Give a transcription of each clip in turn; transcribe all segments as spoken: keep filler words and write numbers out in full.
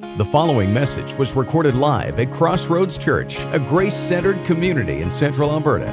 The following message was recorded live at Crossroads Church, a grace-centered community in Central Alberta.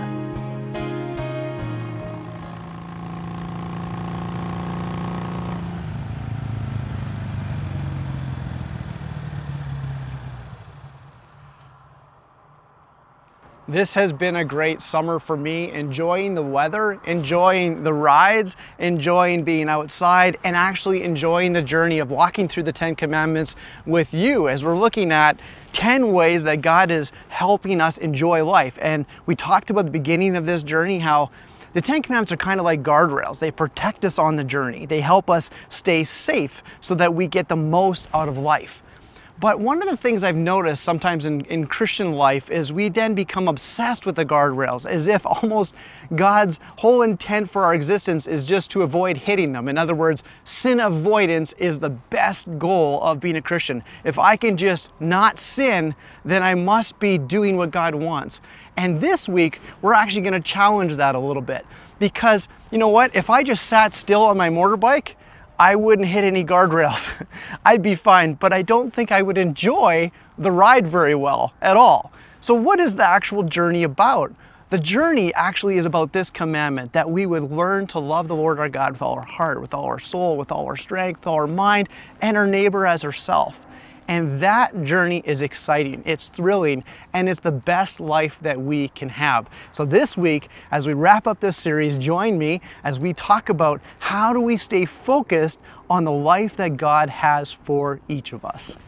This has been a great summer for me, enjoying the weather, enjoying the rides, enjoying being outside, and actually enjoying the journey of walking through the Ten Commandments with you as we're looking at ten ways that God is helping us enjoy life. And we talked about the beginning of this journey, how the Ten Commandments are kind of like guardrails. They protect us on the journey. They help us stay safe so that we get the most out of life. But one of the things I've noticed sometimes in, in Christian life is we then become obsessed with the guardrails, as if almost God's whole intent for our existence is just to avoid hitting them. In other words, sin avoidance is the best goal of being a Christian. If I can just not sin, then I must be doing what God wants. And this week, we're actually going to challenge that a little bit. Because, you know what, if I just sat still on my motorbike, I wouldn't hit any guardrails. I'd be fine, but I don't think I would enjoy the ride very well at all. So what is the actual journey about? The journey actually is about this commandment, that we would learn to love the Lord our God with all our heart, with all our soul, with all our strength, with all our mind, and our neighbor as ourselves. And that journey is exciting, it's thrilling, and it's the best life that we can have. So this week, as we wrap up this series, join me as we talk about how do we stay focused on the life that God has for each of us.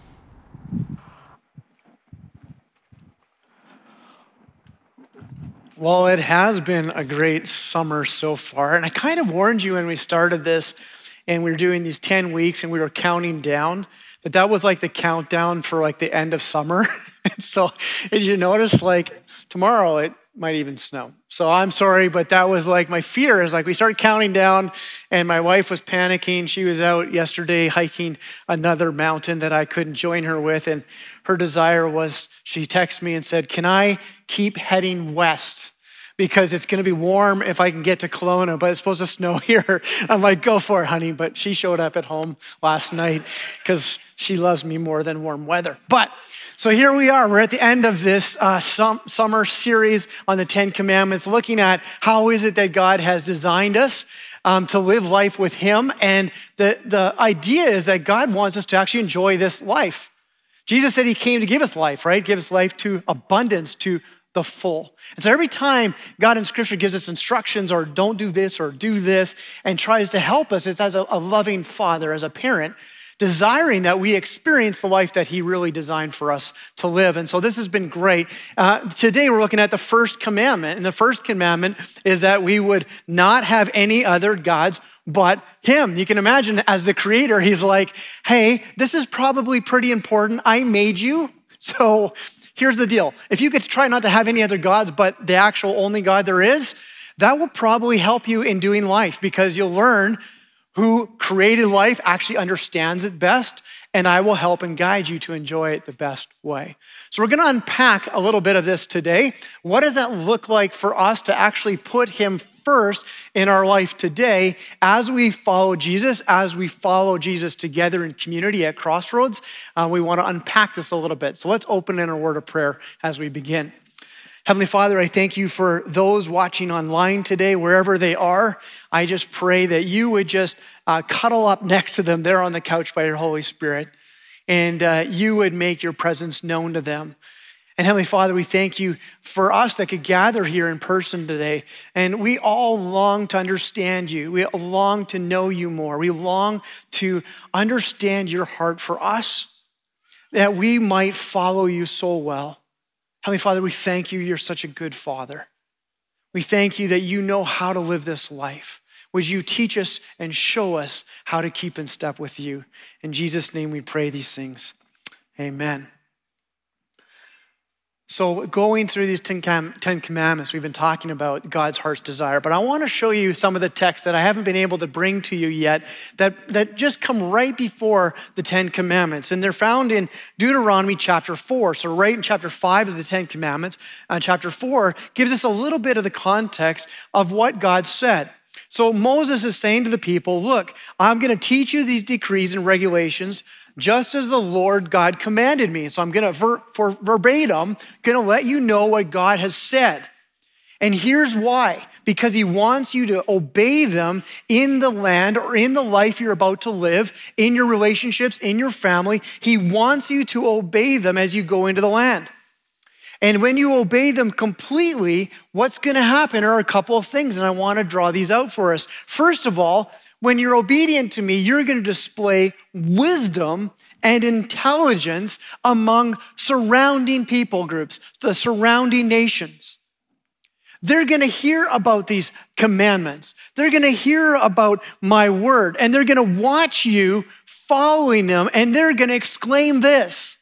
Well, it has been a great summer so far, and I kind of warned you when we started this, and we were doing these ten weeks, and we were counting down, that that was like the countdown for like the end of summer. And so as you notice, like tomorrow it might even snow. So I'm sorry, but that was like my fear is like we started counting down and my wife was panicking. She was out yesterday hiking another mountain that I couldn't join her with. And her desire was, she texted me and said, can I keep heading west? Because it's going to be warm if I can get to Kelowna, but it's supposed to snow here. I'm like, go for it, honey. But she showed up at home last night because she loves me more than warm weather. But so here we are. We're at the end of this uh, sum, summer series on the Ten Commandments, looking at how is it that God has designed us um, to live life with Him. And the, the idea is that God wants us to actually enjoy this life. Jesus said He came to give us life, right? Give us life to abundance, to the full. And so every time God in Scripture gives us instructions or don't do this or do this and tries to help us, it's as a, a loving father, as a parent, desiring that we experience the life that He really designed for us to live. And so this has been great. Uh, today we're looking at the first commandment. And the first commandment is that we would not have any other gods but Him. You can imagine as the creator, He's like, hey, this is probably pretty important. I made you. So here's the deal. If you could try not to have any other gods but the actual only God there is, that will probably help you in doing life because you'll learn who created life actually understands it best, and I will help and guide you to enjoy it the best way. So we're going to unpack a little bit of this today. What does that look like for us to actually put Him first in our life today as we follow Jesus, as we follow Jesus together in community at Crossroads? Uh, we want to unpack this a little bit. So let's open in a word of prayer as we begin. Heavenly Father, I thank you for those watching online today, wherever they are. I just pray that you would just uh, cuddle up next to them there on the couch by your Holy Spirit, and uh, you would make your presence known to them. And Heavenly Father, we thank you for us that could gather here in person today. And we all long to understand you. We long to know you more. We long to understand your heart for us, that we might follow you so well. Heavenly Father, we thank you. You're such a good Father. We thank you that you know how to live this life. Would you teach us and show us how to keep in step with you? In Jesus' name we pray these things. Amen. So going through these Ten Commandments, we've been talking about God's heart's desire, but I want to show you some of the texts that I haven't been able to bring to you yet that, that just come right before the Ten Commandments. And they're found in Deuteronomy chapter four. So right in chapter five is the Ten Commandments. And chapter four gives us a little bit of the context of what God said. So Moses is saying to the people, look, I'm going to teach you these decrees and regulations just as the Lord God commanded me. So I'm going to, ver- for verbatim, going to let you know what God has said. And here's why. Because he wants you to obey them in the land or in the life you're about to live, in your relationships, in your family. He wants you to obey them as you go into the land. And when you obey them completely, what's going to happen are a couple of things, and I want to draw these out for us. First of all, when you're obedient to me, you're going to display wisdom and intelligence among surrounding people groups, the surrounding nations. They're going to hear about these commandments. They're going to hear about my word, and they're going to watch you following them, and they're going to exclaim this: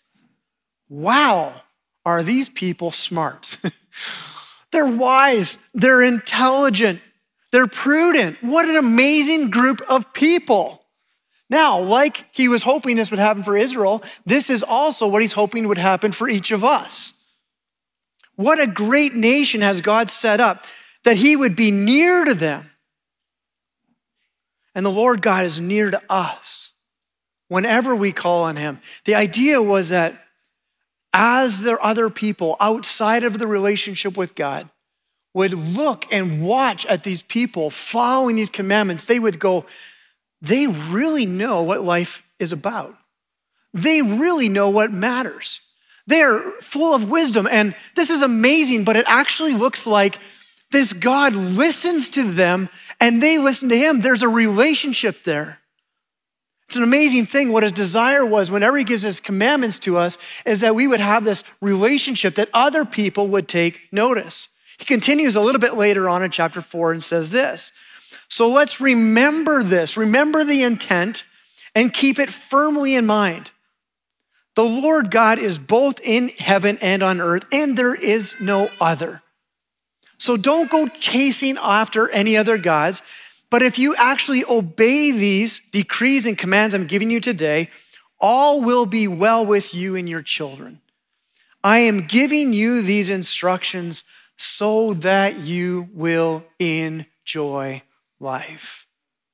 wow, are these people smart? They're wise. They're intelligent. They're prudent. What an amazing group of people. Now, like he was hoping this would happen for Israel, this is also what he's hoping would happen for each of us. What a great nation has God set up, that he would be near to them. And the Lord God is near to us whenever we call on him. The idea was that as there are other people outside of the relationship with God would look and watch at these people following these commandments, they would go, they really know what life is about. They really know what matters. They are full of wisdom, and this is amazing, but it actually looks like this God listens to them and they listen to him. There's a relationship there. It's an amazing thing. What his desire was whenever he gives his commandments to us is that we would have this relationship, that other people would take notice. He continues a little bit later on in chapter four and says this: so let's remember this, remember the intent, and keep it firmly in mind. The Lord God is both in heaven and on earth, and there is no other. So don't go chasing after any other gods, but if you actually obey these decrees and commands I'm giving you today, all will be well with you and your children. I am giving you these instructions so that you will enjoy life.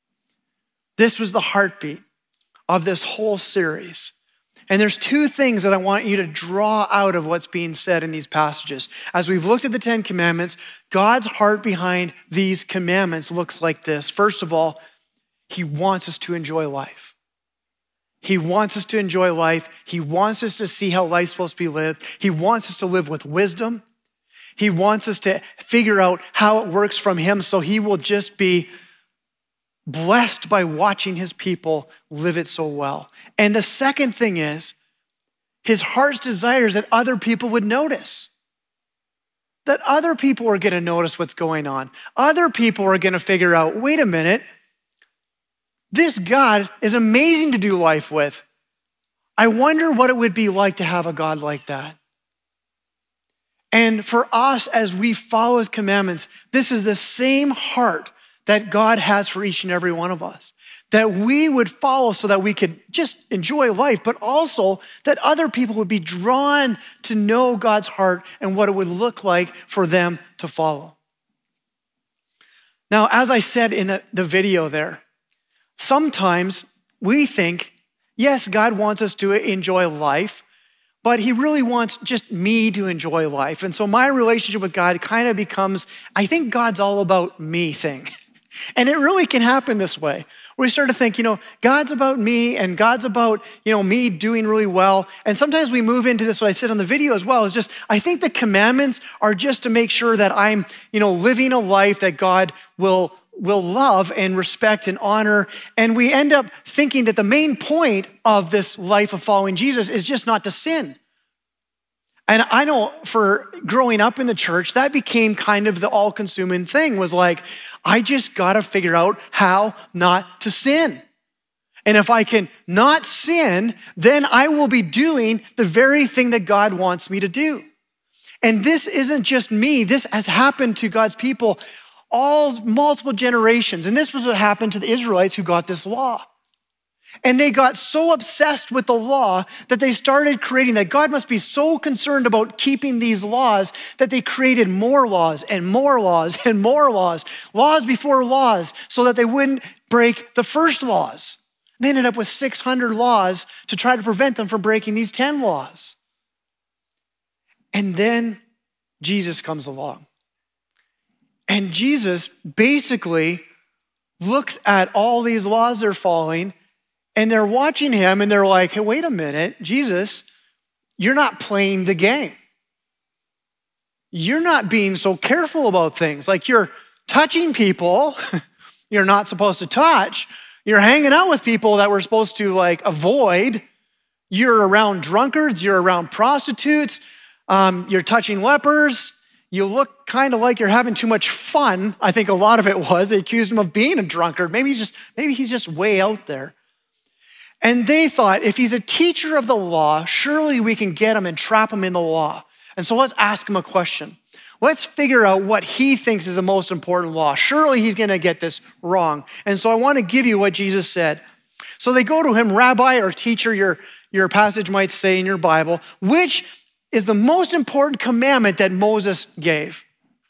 This was the heartbeat of this whole series. And there's two things that I want you to draw out of what's being said in these passages. As we've looked at the Ten Commandments, God's heart behind these commandments looks like this. First of all, he wants us to enjoy life. He wants us to enjoy life. He wants us to see how life's supposed to be lived. He wants us to live with wisdom. He wants us to figure out how it works from him, so he will just be blessed by watching his people live it so well. And the second thing is, his heart's desire is that other people would notice. That other people are going to notice what's going on. Other people are going to figure out, wait a minute, this God is amazing to do life with. I wonder what it would be like to have a God like that. And for us, as we follow his commandments, this is the same heart that God has for each and every one of us. That we would follow so that we could just enjoy life, but also that other people would be drawn to know God's heart and what it would look like for them to follow. Now, as I said in the, the video there, sometimes we think, yes, God wants us to enjoy life, but he really wants just me to enjoy life. And so my relationship with God kind of becomes, I think God's all about me thing. And it really can happen this way. We start to think, you know, God's about me and God's about, you know, me doing really well. And sometimes we move into this, what I said on the video as well, is just, I think the commandments are just to make sure that I'm, you know, living a life that God will, will love and respect and honor. And we end up thinking that the main point of this life of following Jesus is just not to sin. And I know for growing up in the church, that became kind of the all-consuming thing, was like, I just got to figure out how not to sin. And if I can not sin, then I will be doing the very thing that God wants me to do. And this isn't just me. This has happened to God's people all multiple generations. And this was what happened to the Israelites who got this law. And they got so obsessed with the law that they started creating, that God must be so concerned about keeping these laws that they created more laws and more laws and more laws, laws before laws, so that they wouldn't break the first laws. They ended up with six hundred laws to try to prevent them from breaking these ten laws. And then Jesus comes along. And Jesus basically looks at all these laws they're following, and they're watching him, and they're like, hey, wait a minute, Jesus, you're not playing the game. You're not being so careful about things. Like, you're touching people you're not supposed to touch. You're hanging out with people that we're supposed to like avoid. You're around drunkards. You're around prostitutes. Um, you're touching lepers. You look kind of like you're having too much fun. I think a lot of it was. They accused him of being a drunkard. Maybe he's just, maybe he's just way out there. And they thought, if he's a teacher of the law, surely we can get him and trap him in the law. And so let's ask him a question. Let's figure out what he thinks is the most important law. Surely he's going to get this wrong. And so I want to give you what Jesus said. So they go to him, Rabbi or teacher, your, your passage might say in your Bible, which is the most important commandment that Moses gave.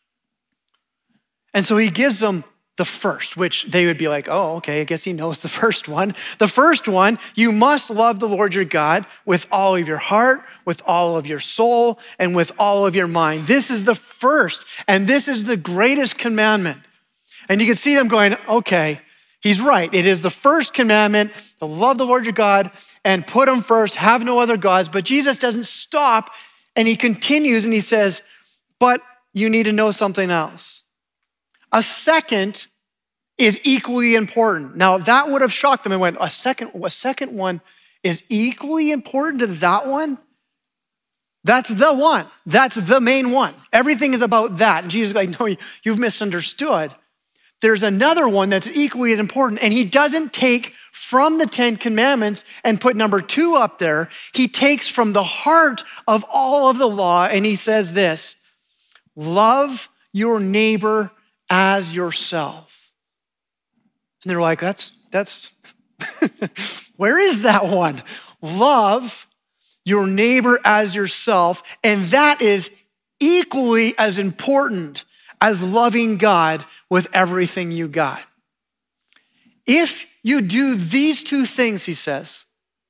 And so he gives them the first, which they would be like, oh, okay, I guess he knows the first one. The first one, you must love the Lord your God with all of your heart, with all of your soul, and with all of your mind. This is the first, and this is the greatest commandment. And you can see them going, okay, he's right. It is the first commandment to love the Lord your God and put him first, have no other gods. But Jesus doesn't stop, and he continues, and he says, but you need to know something else. A second is equally important. Now, that would have shocked them and went, a second, a second one is equally important to that one? That's the one. That's the main one. Everything is about that. And Jesus is like, no, you've misunderstood. There's another one that's equally as important, and he doesn't take from the Ten Commandments and put number two up there. He takes from the heart of all of the law, and he says this, love your neighbor as yourself. And they're like, that's, that's, where is that one? Love your neighbor as yourself. And that is equally as important as loving God with everything you got. If you do these two things, he says,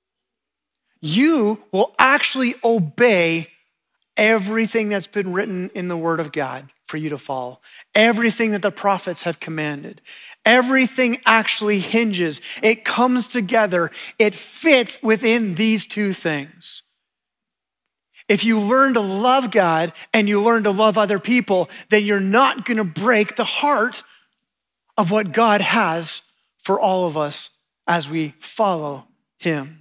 you will actually obey everything that's been written in the Word of God for you to follow. Everything that the prophets have commanded. Everything actually hinges. It comes together. It fits within these two things. If you learn to love God and you learn to love other people, then you're not going to break the heart of what God has for all of us as we follow him.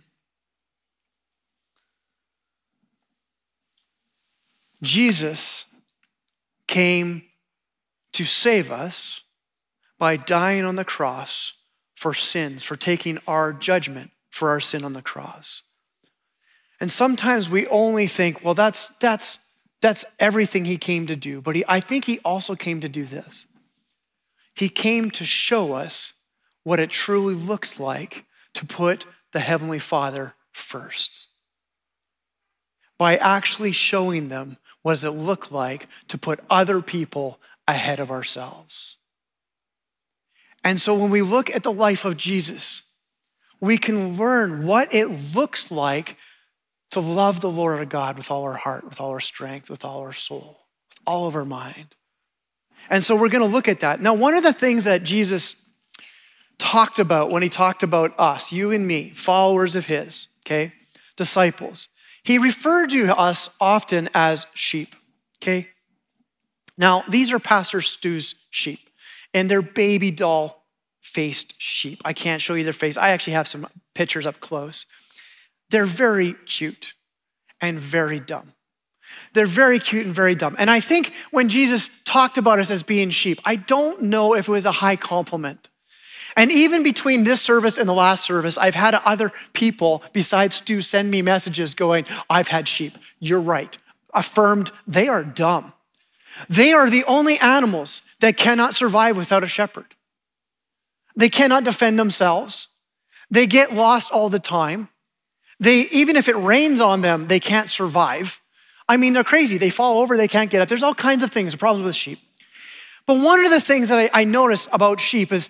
Jesus came to save us by dying on the cross for sins, for taking our judgment for our sin on the cross. And sometimes we only think, well, that's that's that's everything he came to do. But he, I think he also came to do this. He came to show us what it truly looks like to put the Heavenly Father first. By actually showing them what does it look like to put other people ahead of ourselves. And so when we look at the life of Jesus, we can learn what it looks like to love the Lord our God with all our heart, with all our strength, with all our soul, with all of our mind. And so we're going to look at that. Now, one of the things that Jesus talked about when he talked about us, you and me, followers of his, okay, disciples, he referred to us often as sheep, okay? Now, these are Pastor Stu's sheep, and they're baby doll-faced sheep. I can't show you their face. I actually have some pictures up close. They're very cute and very dumb. They're very cute and very dumb. And I think when Jesus talked about us as being sheep, I don't know if it was a high compliment. And even between this service and the last service, I've had other people besides Stu send me messages going, I've had sheep. You're right. Affirmed, they are dumb. They are the only animals that cannot survive without a shepherd. They cannot defend themselves. They get lost all the time. They, even if it rains on them, they can't survive. I mean, they're crazy. They fall over, they can't get up. There's all kinds of things, problems with sheep. But one of the things that I, I noticed about sheep is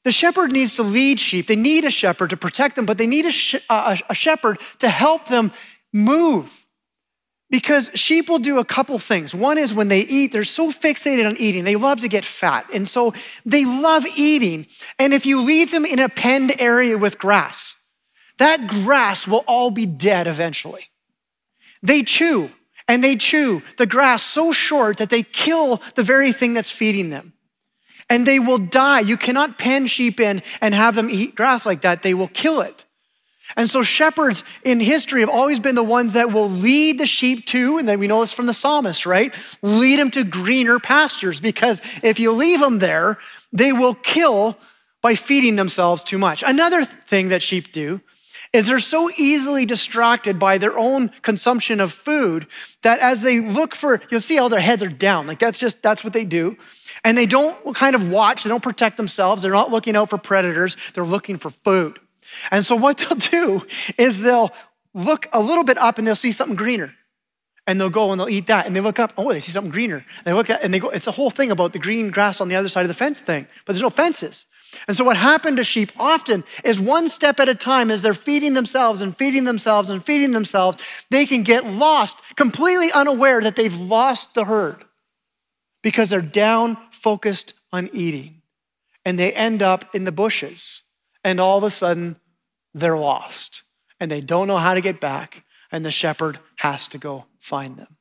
The shepherd needs to lead sheep. They need a shepherd to protect them, but they need a, sh- a, a shepherd to help them move. Because sheep will do a couple things. One is when they eat, they're so fixated on eating. They love to get fat. And so they love eating. And if you leave them in a penned area with grass, that grass will all be dead eventually. They chew and they chew the grass so short that they kill the very thing that's feeding them. And they will die. You cannot pen sheep in and have them eat grass like that. They will kill it. And so shepherds in history have always been the ones that will lead the sheep to, and then we know this from the psalmist, right? Lead them to greener pastures, because if you leave them there, they will kill by feeding themselves too much. Another thing that sheep do is they're so easily distracted by their own consumption of food that as they look for, you'll see how their heads are down. Like that's just, that's what they do. And they don't kind of watch, they don't protect themselves. They're not looking out for predators. They're looking for food. And so what they'll do is they'll look a little bit up and they'll see something greener. And they'll go and they'll eat that. And they look up, oh, they see something greener. They look at, and they go, it's a whole thing about the green grass on the other side of the fence thing, but there's no fences. And so what happened to sheep often is one step at a time, as they're feeding themselves and feeding themselves and feeding themselves, they can get lost, completely unaware that they've lost the herd because they're down focused on eating. And they end up in the bushes. And all of a sudden, they're lost. And they don't know how to get back. And the shepherd has to go find them.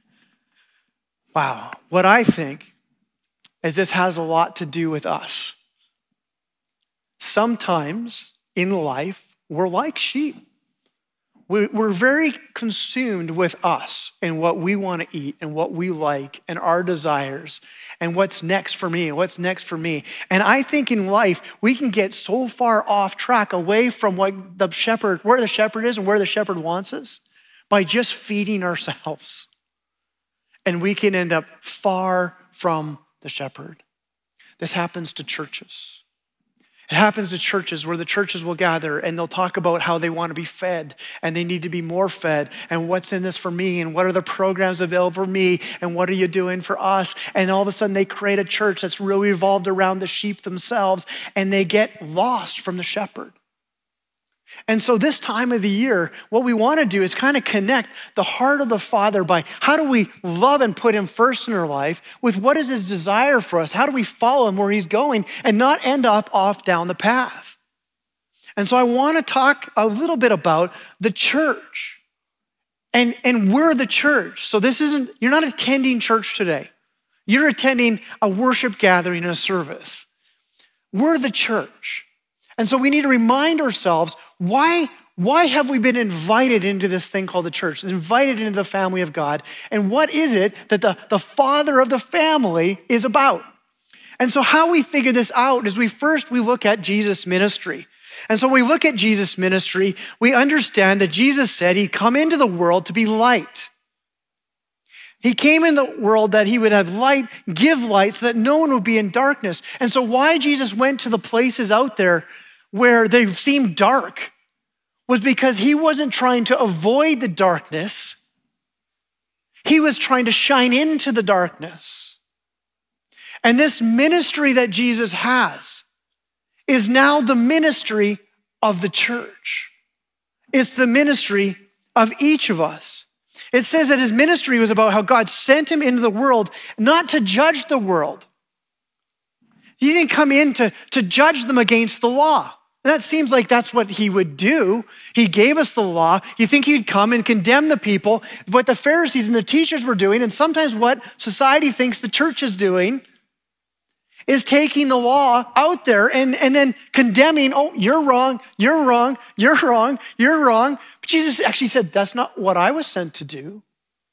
Wow. What I think is this has a lot to do with us. Sometimes in life, we're like sheep. We're very consumed with us and what we want to eat and what we like and our desires and what's next for me and what's next for me. And I think in life, we can get so far off track away from what the shepherd, where the shepherd is and where the shepherd wants us by just feeding ourselves. And we can end up far from the shepherd. This happens to churches. It happens to churches where the churches will gather and they'll talk about how they want to be fed and they need to be more fed and what's in this for me and what are the programs available for me and what are you doing for us? And all of a sudden they create a church that's really revolved around the sheep themselves and they get lost from the shepherd. And so this time of the year, what we want to do is kind of connect the heart of the Father by how do we love and put him first in our life with what is his desire for us? How do we follow him where he's going and not end up off down the path? And so I want to talk a little bit about the church. And, and we're the church. So this isn't, you're not attending church today. You're attending a worship gathering and a service. We're the church. And so we need to remind ourselves, why, why have we been invited into this thing called the church, invited into the family of God? And what is it that the, the father of the family is about? And so how we figure this out is we first, we look at Jesus' ministry. And so when we look at Jesus' ministry, we understand that Jesus said he'd come into the world to be light. He came in the world that he would have light, give light so that no one would be in darkness. And so why Jesus went to the places out there where they seemed dark was because he wasn't trying to avoid the darkness. He was trying to shine into the darkness. And this ministry that Jesus has is now the ministry of the church. It's the ministry of each of us. It says that his ministry was about how God sent him into the world not to judge the world. He didn't come in to, to judge them against the law. And that seems like that's what he would do. He gave us the law. You think he'd come and condemn the people, what the Pharisees and the teachers were doing, and sometimes what society thinks the church is doing, is taking the law out there and, and then condemning, oh, you're wrong, you're wrong, you're wrong, you're wrong. But Jesus actually said, that's not what I was sent to do.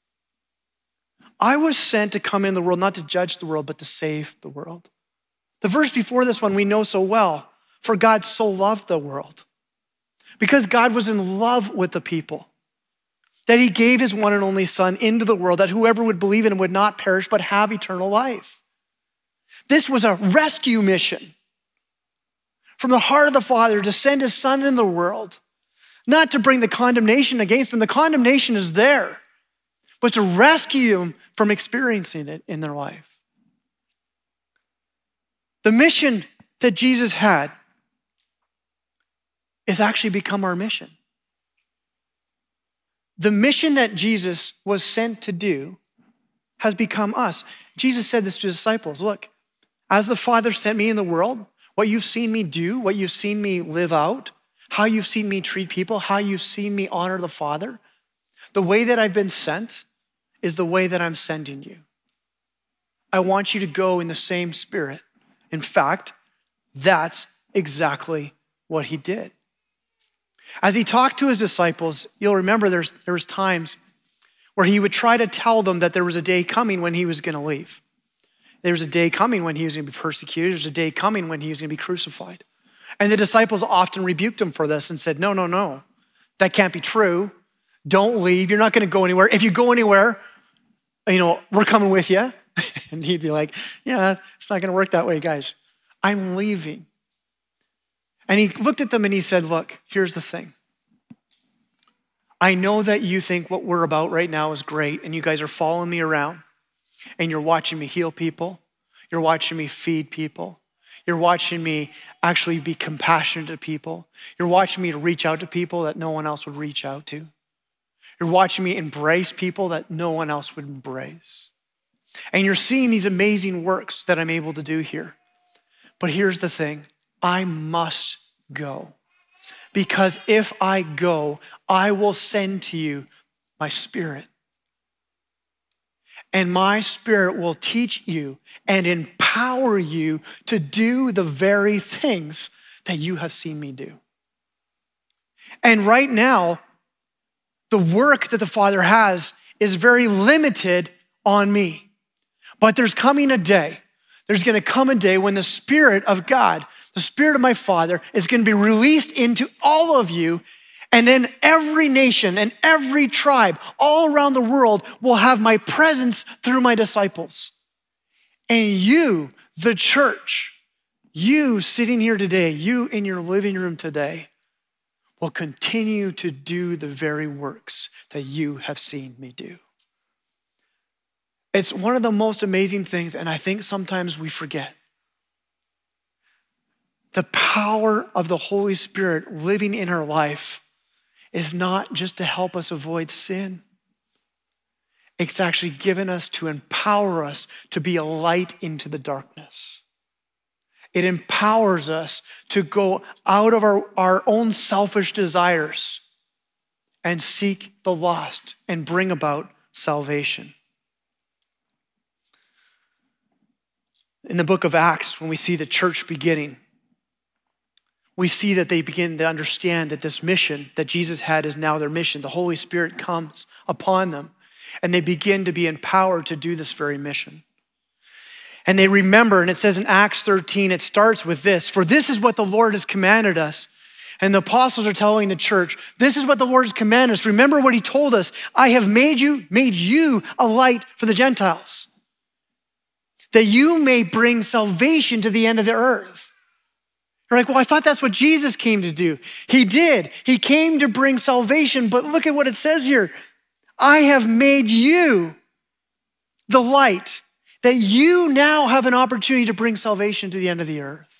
I was sent to come in the world, not to judge the world, but to save the world. The verse before this one we know so well. For God so loved the world. Because God was in love with the people. That he gave his one and only son into the world, that whoever would believe in him would not perish, but have eternal life. This was a rescue mission from the heart of the Father to send his son in the world, not to bring the condemnation against them. The condemnation is there, but to rescue them from experiencing it in their life. The mission that Jesus had is actually become our mission. The mission that Jesus was sent to do has become us. Jesus said this to his disciples, look, as the Father sent me in the world, what you've seen me do, what you've seen me live out, how you've seen me treat people, how you've seen me honor the Father, the way that I've been sent is the way that I'm sending you. I want you to go in the same spirit. In fact, that's exactly what he did. As he talked to his disciples, you'll remember there's, there was times where he would try to tell them that there was a day coming when he was going to leave. There was a day coming when he was going to be persecuted. There's a day coming when he was going to be crucified. And the disciples often rebuked him for this and said, no, no, no, that can't be true. Don't leave. You're not going to go anywhere. If you go anywhere, you know, we're coming with you. And he'd be like, yeah, it's not going to work that way, guys. I'm leaving. And he looked at them and he said, look, here's the thing. I know that you think what we're about right now is great, and you guys are following me around, and you're watching me heal people. You're watching me feed people. You're watching me actually be compassionate to people. You're watching me to reach out to people that no one else would reach out to. You're watching me embrace people that no one else would embrace. And you're seeing these amazing works that I'm able to do here. But here's the thing. I must go. Because if I go, I will send to you my Spirit. And my Spirit will teach you and empower you to do the very things that you have seen me do. And right now, the work that the Father has is very limited on me. But there's coming a day, there's going to come a day when the Spirit of God, the Spirit of my Father, is going to be released into all of you. And then every nation and every tribe all around the world will have my presence through my disciples. And you, the church, you sitting here today, you in your living room today, will continue to do the very works that you have seen me do. It's one of the most amazing things, and I think sometimes we forget. The power of the Holy Spirit living in our life is not just to help us avoid sin. It's actually given us to empower us to be a light into the darkness. It empowers us to go out of our, our own selfish desires and seek the lost and bring about salvation. In the book of Acts, when we see the church beginning, we see that they begin to understand that this mission that Jesus had is now their mission. The Holy Spirit comes upon them, and they begin to be empowered to do this very mission. And they remember, and it says in Acts thirteen, it starts with this, for this is what the Lord has commanded us. And the apostles are telling the church, this is what the Lord has commanded us. Remember what he told us, I have made you, made you a light for the Gentiles, that you may bring salvation to the end of the earth. You're like, well, I thought that's what Jesus came to do. He did. He came to bring salvation, but look at what it says here. I have made you the light, that you now have an opportunity to bring salvation to the end of the earth.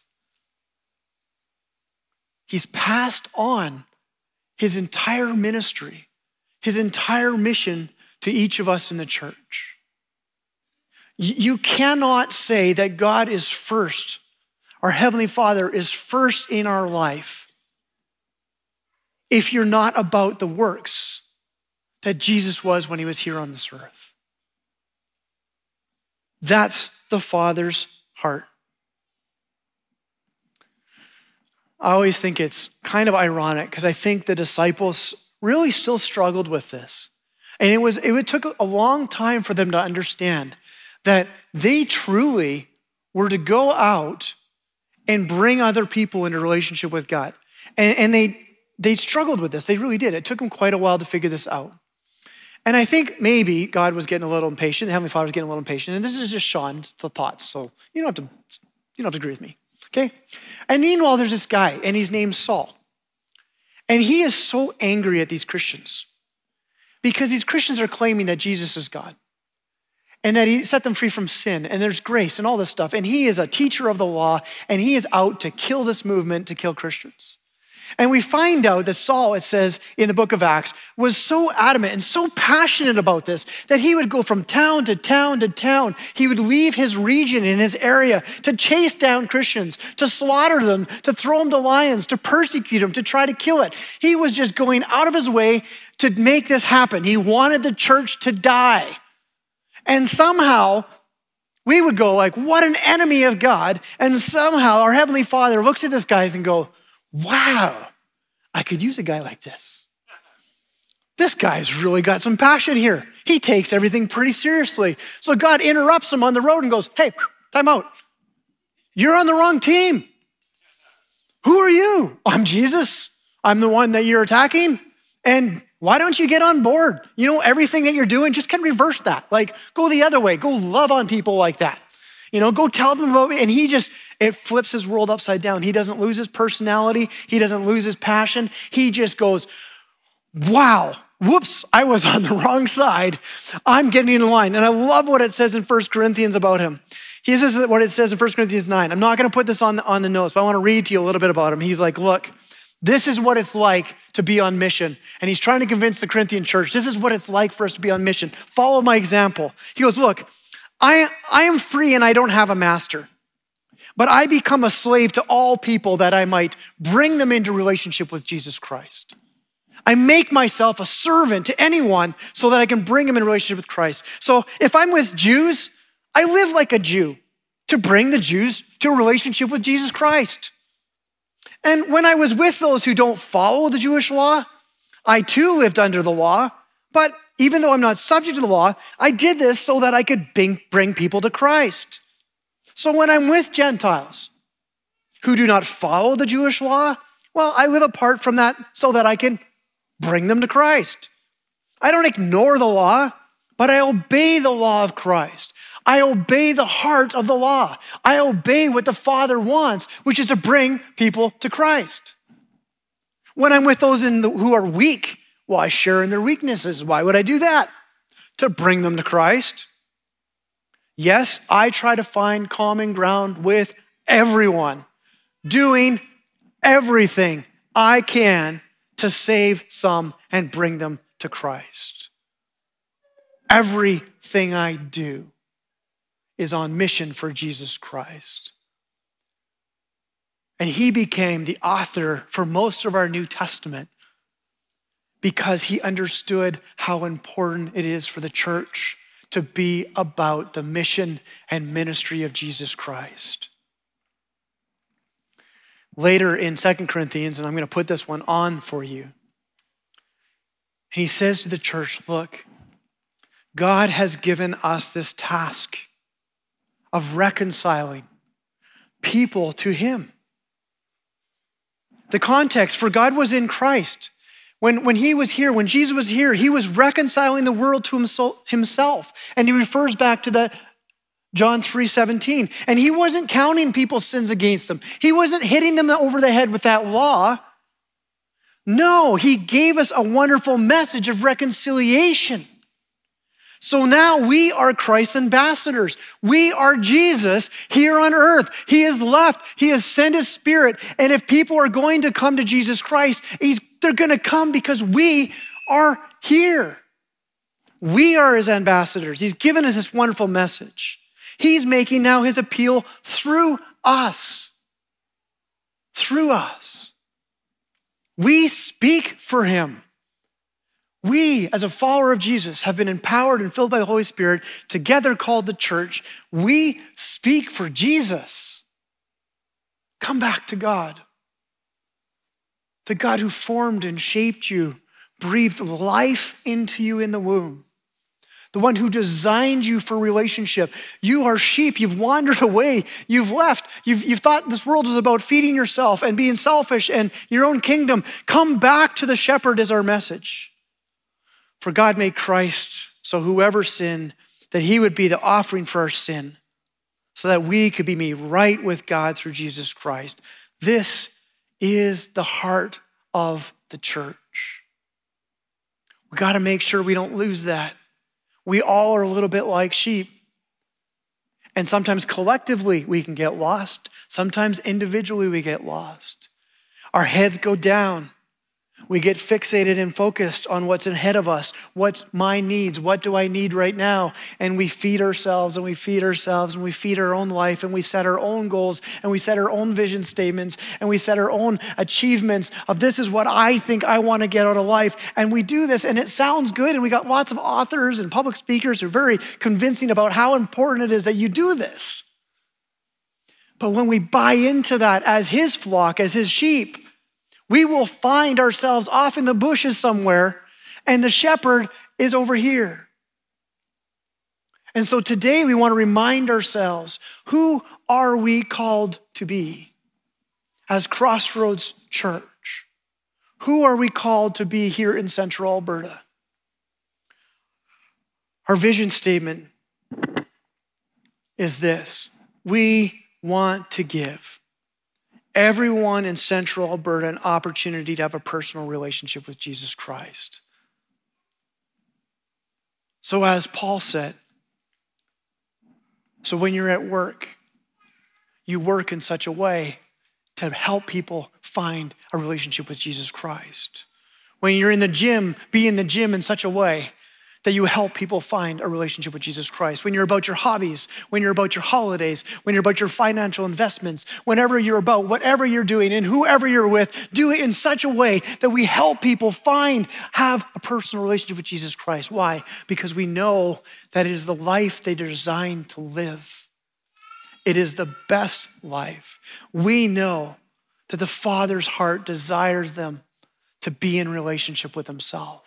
He's passed on his entire ministry, his entire mission to each of us in the church. You cannot say that God is first, our Heavenly Father is first in our life, if you're not about the works that Jesus was when he was here on this earth. That's the Father's heart. I always think it's kind of ironic because I think the disciples really still struggled with this. And it was it took a long time for them to understand that they truly were to go out and bring other people into relationship with God. And, and they, they struggled with this. They really did. It took them quite a while to figure this out. And I think maybe God was getting a little impatient. The Heavenly Father was getting a little impatient. And this is just Sean's thoughts, so you don't have to, you don't have to agree with me, okay? And meanwhile, there's this guy, and he's named Saul. And he is so angry at these Christians because these Christians are claiming that Jesus is God. and that he set them free from sin, and there's grace and all this stuff. And he is a teacher of the law, and he is out to kill this movement, to kill Christians. And we find out that Saul, it says in the book of Acts, was so adamant and so passionate about this that he would go from town to town to town. He would leave his region in his area to chase down Christians, to slaughter them, to throw them to lions, to persecute them, to try to kill it. He was just going out of his way to make this happen. He wanted the church to die. And somehow we would go like, what an enemy of God. And somehow our Heavenly Father looks at this guy and go, wow, I could use a guy like this. This guy's really got some passion here. He takes everything pretty seriously. So God interrupts him on the road and goes, hey, time out. You're on the wrong team. Who are you? I'm Jesus. I'm the one that you're attacking. And why don't you get on board? You know, everything that you're doing, just kind of reverse that. Like, go the other way. Go love on people like that. You know, go tell them about me. And he just, it flips his world upside down. He doesn't lose his personality. He doesn't lose his passion. He just goes, wow, whoops, I was on the wrong side. I'm getting in line. And I love what it says in First Corinthians about him. He says what it says in First Corinthians nine. I'm not going to put this on the, on the notes, but I want to read to you a little bit about him. He's like, look, this is what it's like to be on mission. And he's trying to convince the Corinthian church, this is what it's like for us to be on mission. Follow my example. He goes, look, I, I am free and I don't have a master, but I become a slave to all people that I might bring them into relationship with Jesus Christ. I make myself a servant to anyone so that I can bring them in relationship with Christ. So if I'm with Jews, I live like a Jew to bring the Jews to a relationship with Jesus Christ. And when I was with those who don't follow the Jewish law, I too lived under the law, but even though I'm not subject to the law, I did this so that I could bring people to Christ. So when I'm with Gentiles who do not follow the Jewish law, well, I live apart from that so that I can bring them to Christ. I don't ignore the law, but I obey the law of Christ. I obey the heart of the law. I obey what the Father wants, which is to bring people to Christ. When I'm with those in the, who are weak, well, I share in their weaknesses. Why would I do that? To bring them to Christ. Yes, I try to find common ground with everyone, doing everything I can to save some and bring them to Christ. Everything I do is on mission for Jesus Christ. And he became the author for most of our New Testament because he understood how important it is for the church to be about the mission and ministry of Jesus Christ. Later in Second Corinthians, and I'm going to put this one on for you, he says to the church, look, God has given us this task of reconciling people to him. The context for God was in Christ. When, when he was here, when Jesus was here, he was reconciling the world to himself. And he refers back to the John three seventeen. And he wasn't counting people's sins against them. He wasn't hitting them over the head with that law. No, he gave us a wonderful message of reconciliation. So now we are Christ's ambassadors. We are Jesus here on earth. He has left. He has sent his Spirit. And if people are going to come to Jesus Christ, he's, they're going to come because we are here. We are his ambassadors. He's given us this wonderful message. He's making now his appeal through us. Through us. We speak for him. We, as a follower of Jesus, have been empowered and filled by the Holy Spirit, together called the church. We speak for Jesus. Come back to God. The God who formed and shaped you, breathed life into you in the womb. The one who designed you for relationship. You are sheep. You've wandered away. You've left. You've, you've thought this world was about feeding yourself and being selfish and your own kingdom. Come back to the shepherd is our message. For God made Christ, so whoever sinned, that he would be the offering for our sin, so that we could be made right with God through Jesus Christ. This is the heart of the church. We got to make sure we don't lose that. We all are a little bit like sheep. And sometimes collectively we can get lost. Sometimes individually we get lost. Our heads go down. We get fixated and focused on what's ahead of us. What's my needs? What do I need right now? And we feed ourselves and we feed ourselves and we feed our own life and we set our own goals and we set our own vision statements and we set our own achievements of this is what I think I want to get out of life. And we do this and it sounds good. And we got lots of authors and public speakers who are very convincing about how important it is that you do this. But when we buy into that as his flock, as his sheep, we will find ourselves off in the bushes somewhere, and the shepherd is over here. And so today we want to remind ourselves, who are we called to be as Crossroads Church? Who are we called to be here in Central Alberta? Our vision statement is this: we want to give everyone in Central Alberta an opportunity to have a personal relationship with Jesus Christ. So as Paul said, so when you're at work, you work in such a way to help people find a relationship with Jesus Christ. When you're in the gym, be in the gym in such a way that you help people find a relationship with Jesus Christ. When you're about your hobbies, when you're about your holidays, when you're about your financial investments, whenever you're about whatever you're doing and whoever you're with, do it in such a way that we help people find, have a personal relationship with Jesus Christ. Why? Because we know that it is the life they designed to live. It is the best life. We know that the Father's heart desires them to be in relationship with himself.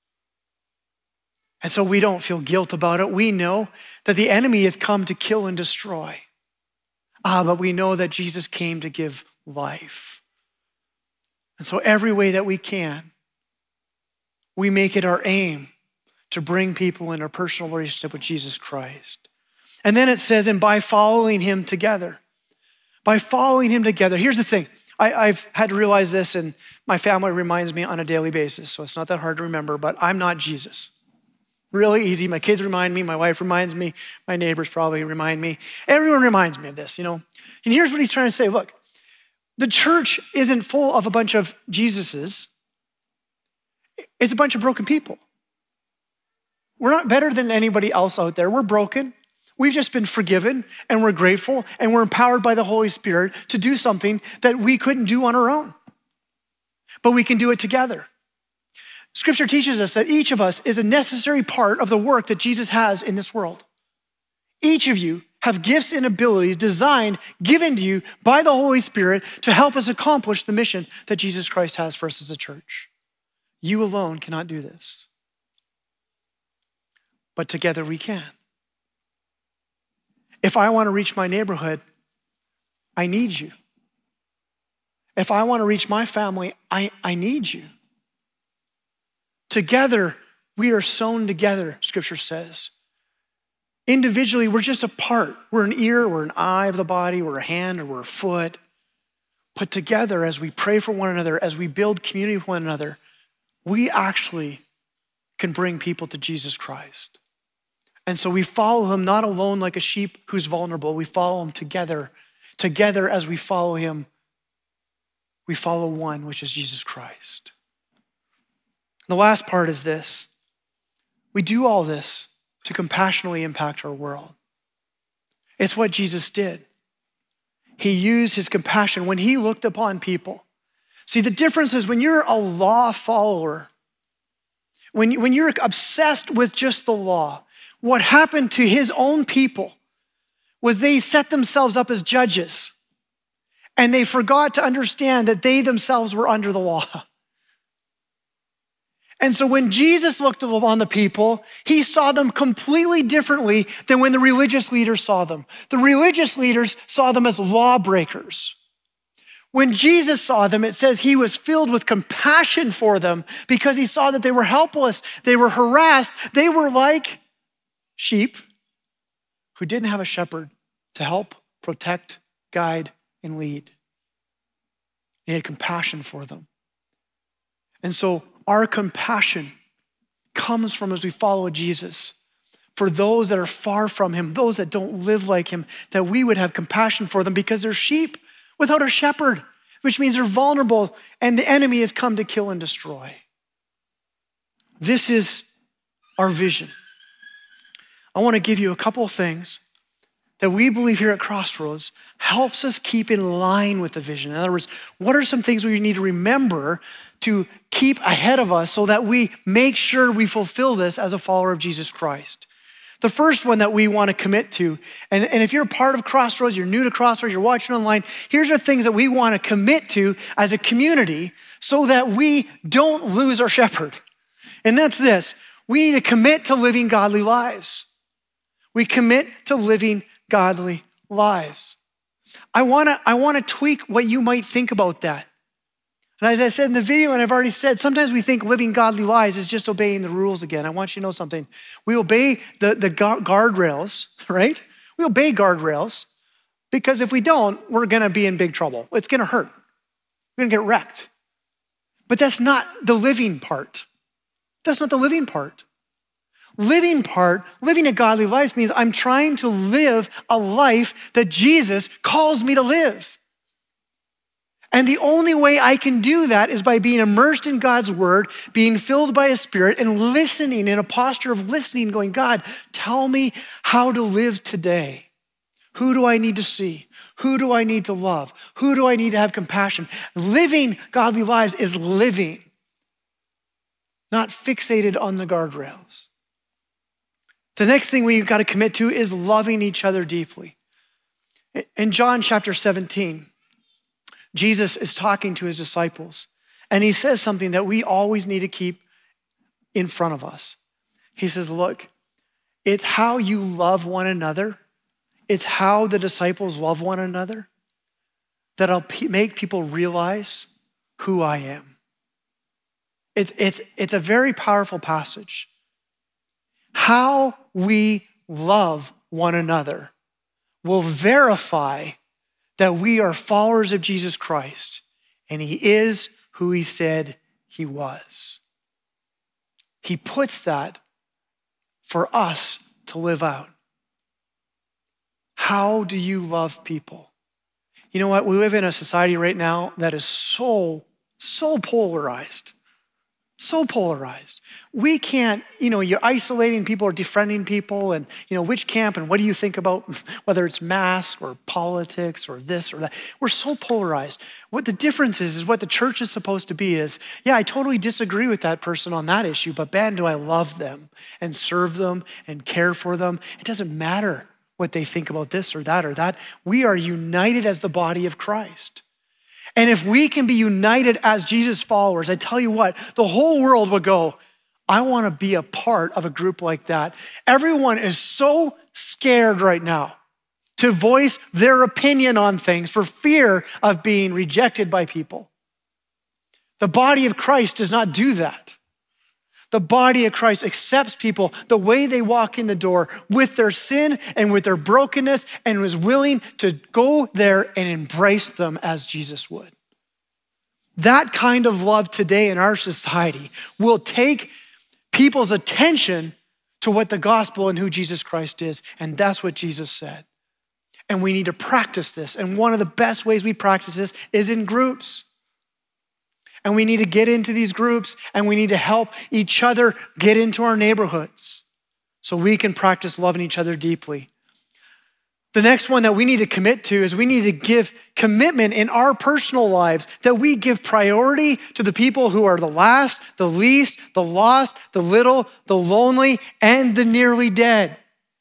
And so we don't feel guilt about it. We know that the enemy has come to kill and destroy. Ah, but we know that Jesus came to give life. And so every way that we can, we make it our aim to bring people in a personal relationship with Jesus Christ. And then it says, and by following him together. By following him together. Here's the thing. I, I've had to realize this, and my family reminds me on a daily basis, so it's not that hard to remember, but I'm not Jesus. Really easy. My kids remind me. My wife reminds me. My neighbors probably remind me. Everyone reminds me of this, you know. And here's what he's trying to say. Look, the church isn't full of a bunch of Jesuses. It's a bunch of broken people. We're not better than anybody else out there. We're broken. We've just been forgiven, and we're grateful, and we're empowered by the Holy Spirit to do something that we couldn't do on our own. But we can do it together. Scripture teaches us that each of us is a necessary part of the work that Jesus has in this world. Each of you have gifts and abilities designed, given to you by the Holy Spirit to help us accomplish the mission that Jesus Christ has for us as a church. You alone cannot do this. But together we can. If I want to reach my neighborhood, I need you. If I want to reach my family, I, I need you. Together, we are sewn together, Scripture says. Individually, we're just a part. We're an ear, we're an eye of the body, we're a hand, or we're a foot. But together, as we pray for one another, as we build community with one another, we actually can bring people to Jesus Christ. And so we follow him not alone like a sheep who's vulnerable. We follow him together. Together, as we follow him, we follow one, which is Jesus Christ. The last part is this. We do all this to compassionately impact our world. It's what Jesus did. He used his compassion when he looked upon people. See, the difference is when you're a law follower, when, when you're obsessed with just the law, what happened to his own people was they set themselves up as judges, and they forgot to understand that they themselves were under the law. And so when Jesus looked upon the people, he saw them completely differently than when the religious leaders saw them. The religious leaders saw them as lawbreakers. When Jesus saw them, it says he was filled with compassion for them because he saw that they were helpless, they were harassed, they were like sheep who didn't have a shepherd to help, protect, guide, and lead. He had compassion for them. And so our compassion comes from as we follow Jesus, for those that are far from him, those that don't live like him, that we would have compassion for them because they're sheep without a shepherd, which means they're vulnerable and the enemy has come to kill and destroy. This is our vision. I want to give you a couple of things that we believe here at Crossroads helps us keep in line with the vision. In other words, what are some things we need to remember to keep ahead of us so that we make sure we fulfill this as a follower of Jesus Christ? The first one that we want to commit to, and, and if you're a part of Crossroads, you're new to Crossroads, you're watching online, here's the things that we want to commit to as a community so that we don't lose our shepherd. And that's this: we need to commit to living godly lives. We commit to living godly lives. I want to I want to tweak what you might think about that. And as I said in the video, and I've already said, sometimes we think living godly lives is just obeying the rules again. I want you to know something. We obey the, the guardrails, right? We obey guardrails because if we don't, we're going to be in big trouble. It's going to hurt. We're going to get wrecked. But that's not the living part. That's not the living part. Living part, living a godly life means I'm trying to live a life that Jesus calls me to live. And the only way I can do that is by being immersed in God's word, being filled by his spirit, and listening in a posture of listening, going, God, tell me how to live today. Who do I need to see? Who do I need to love? Who do I need to have compassion? Living godly lives is living, not fixated on the guardrails. The next thing we've got to commit to is loving each other deeply. In John chapter seventeen, Jesus is talking to his disciples, and he says something that we always need to keep in front of us. He says, look, it's how you love one another. It's how the disciples love one another that'll make people realize who I am. It's, it's, it's a very powerful passage. How we love one another will verify that we are followers of Jesus Christ, and he is who he said he was. He puts that for us to live out. How do you love people? You know what? We live in a society right now that is so, so polarized. So polarized. We can't, you know, you're isolating people or defriending people and, you know, which camp and what do you think about whether it's masks or politics or this or that. We're so polarized. What the difference is, is what the church is supposed to be is, yeah, I totally disagree with that person on that issue, but man, do I love them and serve them and care for them. It doesn't matter what they think about this or that or that. We are united as the body of Christ. And if we can be united as Jesus followers, I tell you what, the whole world would go, I want to be a part of a group like that. Everyone is so scared right now to voice their opinion on things for fear of being rejected by people. The body of Christ does not do that. The body of Christ accepts people the way they walk in the door with their sin and with their brokenness and is willing to go there and embrace them as Jesus would. That kind of love today in our society will take people's attention to what the gospel and who Jesus Christ is. And that's what Jesus said. And we need to practice this. And one of the best ways we practice this is in groups. And we need to get into these groups and we need to help each other get into our neighborhoods so we can practice loving each other deeply. The next one that we need to commit to is we need to give commitment in our personal lives that we give priority to the people who are the last, the least, the lost, the little, the lonely, and the nearly dead.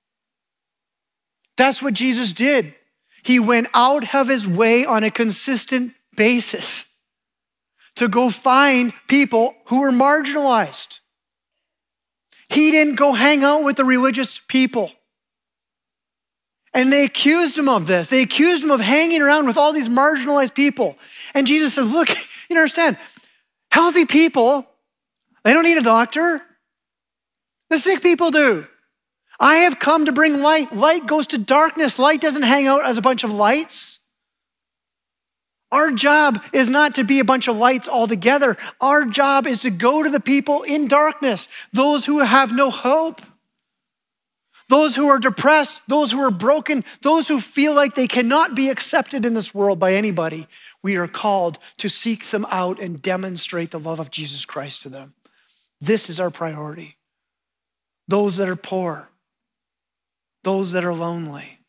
That's what Jesus did. He went out of his way on a consistent basis to go find people who were marginalized. He didn't go hang out with the religious people. And they accused him of this. They accused him of hanging around with all these marginalized people. And Jesus said, look, you don't understand. Healthy people, they don't need a doctor. The sick people do. I have come to bring light. Light goes to darkness. Light doesn't hang out as a bunch of lights. Our job is not to be a bunch of lights all together. Our job is to go to the people in darkness, those who have no hope, those who are depressed, those who are broken, those who feel like they cannot be accepted in this world by anybody. We are called to seek them out and demonstrate the love of Jesus Christ to them. This is our priority. Those that are poor, those that are lonely.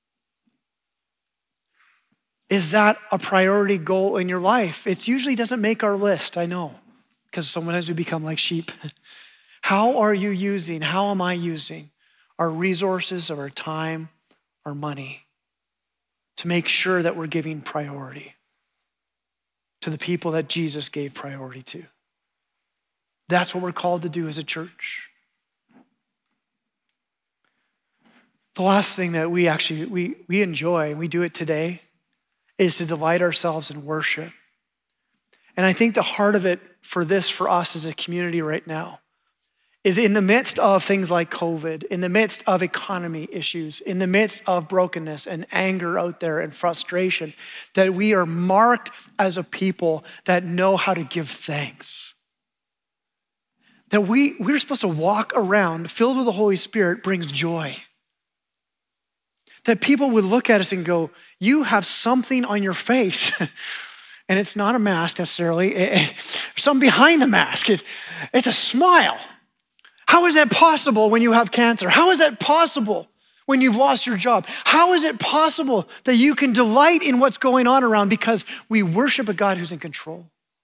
Is that a priority goal in your life? It usually doesn't make our list, I know, because sometimes we become like sheep. How are you using, how am I using our resources, our time, our money to make sure that we're giving priority to the people that Jesus gave priority to? That's what we're called to do as a church. The last thing that we actually, we, we enjoy, and we do it today, is to delight ourselves in worship. And I think the heart of it for this, for us as a community right now, is in the midst of things like COVID, in the midst of economy issues, in the midst of brokenness and anger out there and frustration, that we are marked as a people that know how to give thanks. That we, we're supposed to walk around filled with the Holy Spirit brings joy. That people would look at us and go, you have something on your face. And it's not a mask necessarily. There's something behind the mask. It's, it's a smile. How is that possible when you have cancer? How is that possible when you've lost your job? How is it possible that you can delight in what's going on around because we worship a God who's in control?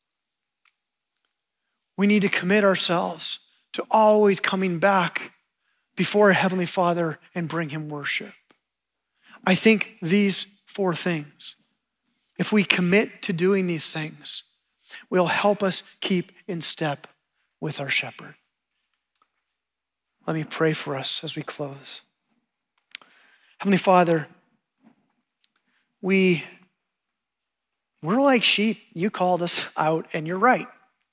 We need to commit ourselves to always coming back before our Heavenly Father and bring him worship. I think these four things, if we commit to doing these things, will help us keep in step with our shepherd. Let me pray for us as we close. Heavenly Father, we, we're like sheep. You called us out, and you're right.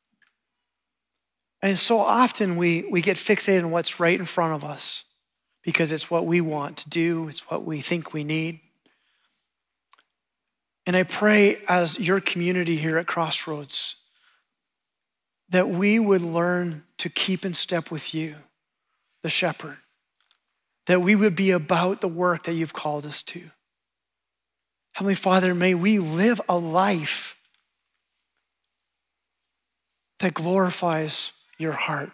And so often we, we get fixated on what's right in front of us because it's what we want to do, it's what we think we need. And I pray as your community here at Crossroads that we would learn to keep in step with you, the shepherd, that we would be about the work that you've called us to. Heavenly Father, may we live a life that glorifies your heart.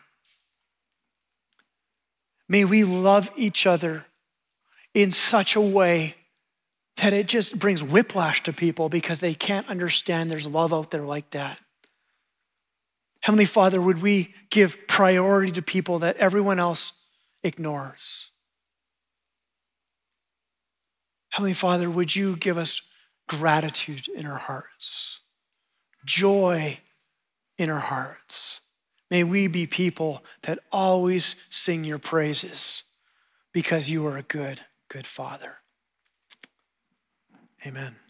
May we love each other in such a way that it just brings whiplash to people because they can't understand there's love out there like that. Heavenly Father, would we give priority to people that everyone else ignores? Heavenly Father, would you give us gratitude in our hearts, joy in our hearts? May we be people that always sing your praises because you are a good, good Father. Amen.